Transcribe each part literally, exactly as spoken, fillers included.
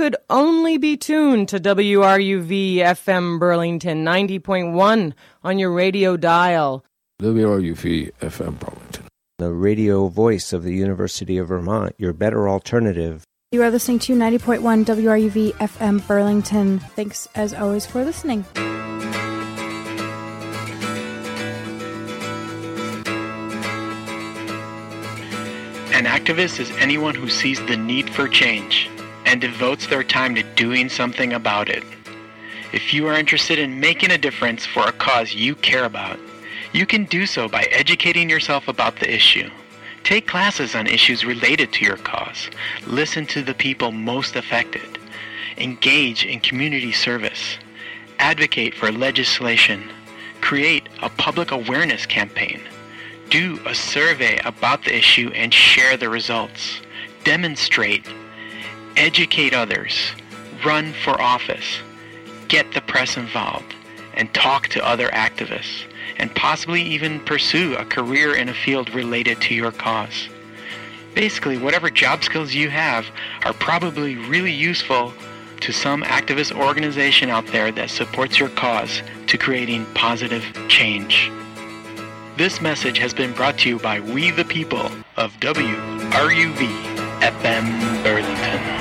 could only be tuned to W R U V F M Burlington ninety point one on your radio dial. W R U V F M Burlington, the radio voice of the University of Vermont, your better alternative. You are listening to ninety point one W R U V F M Burlington. Thanks, as always, for listening. An activist is anyone who sees the need for change and devotes their time to doing something about it. If you are interested in making a difference for a cause you care about, you can do so by educating yourself about the issue. Take classes on issues related to your cause. Listen to the people most affected. Engage in community service. Advocate for legislation. Create a public awareness campaign. Do a survey about the issue and share the results. Demonstrate. Educate others. Run for office. Get the press involved. And talk to other activists. And possibly even pursue a career in a field related to your cause. Basically, whatever job skills you have are probably really useful to some activist organization out there that supports your cause to creating positive change. This message has been brought to you by We the People of W R U V F M Burlington.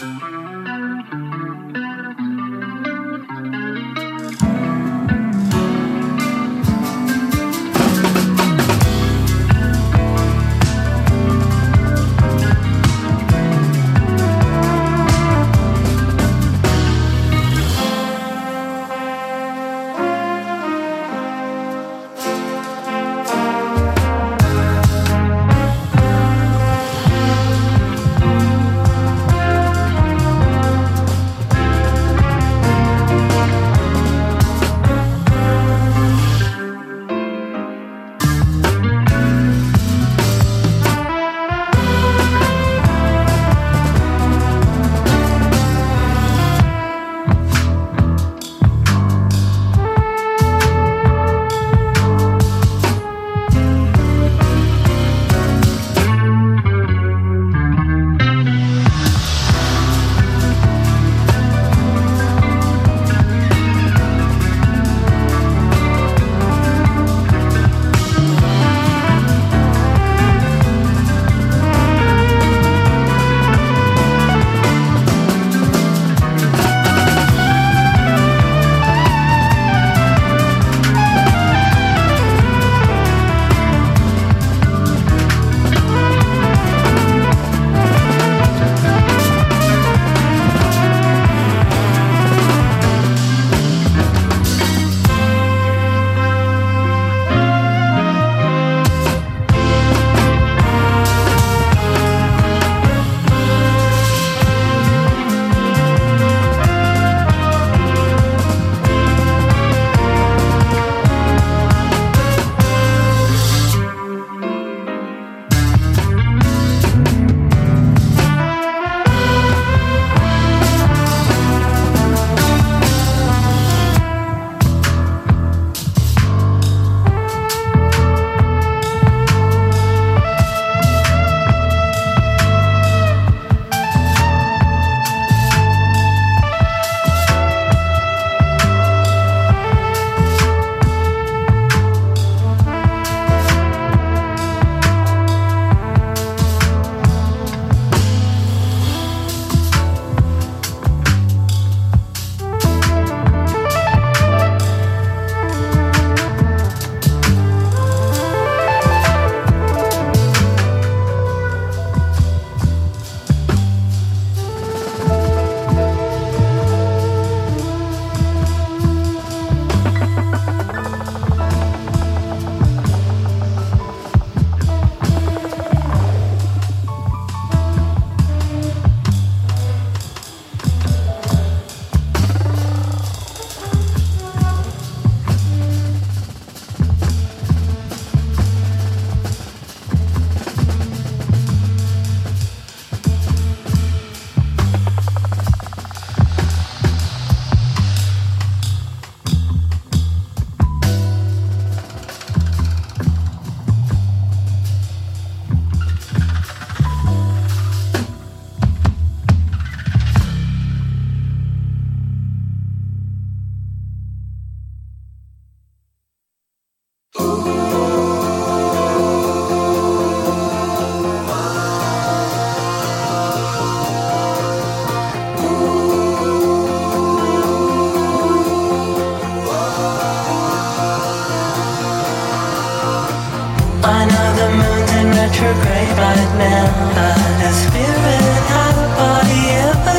retrograde right now, but a spirit has a body ever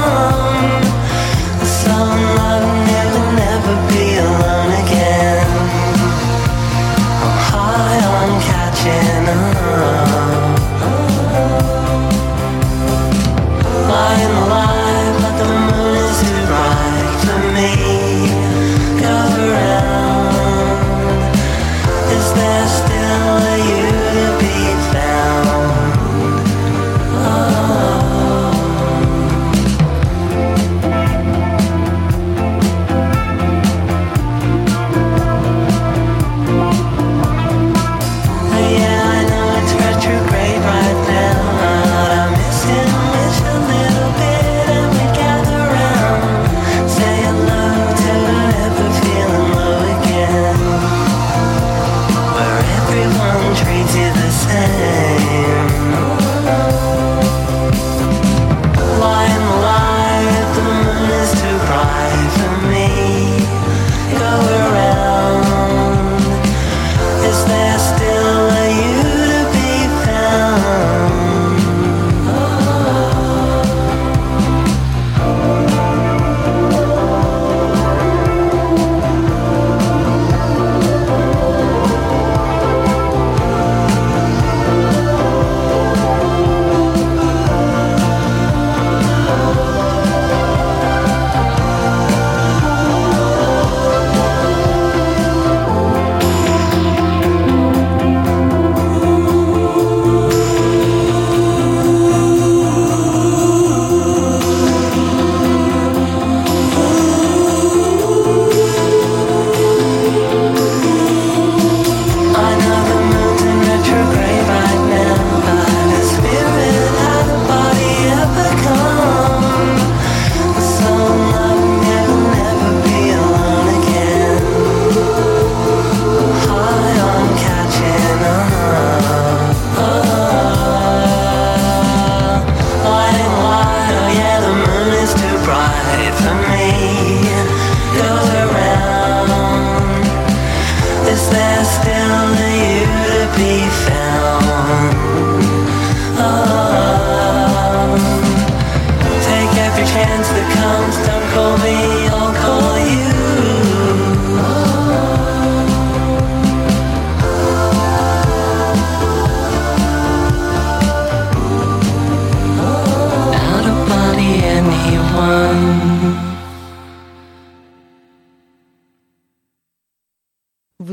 come. The song of never, never be alone again. I'm high on catching up. Lying alive, but the moon is too bright for me. Go around. Is there still a you to be found? Oh.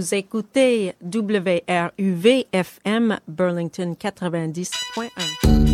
Vous écoutez W R U V F M Burlington quatre-vingt-dix point un.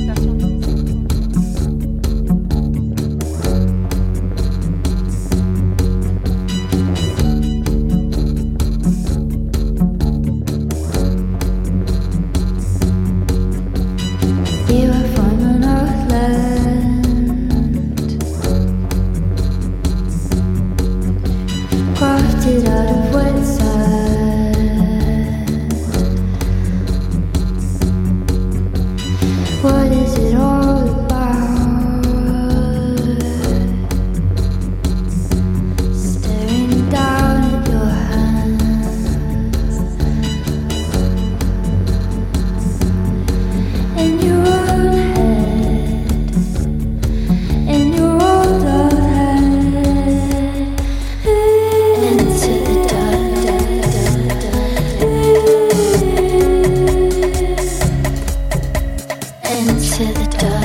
Into the dark.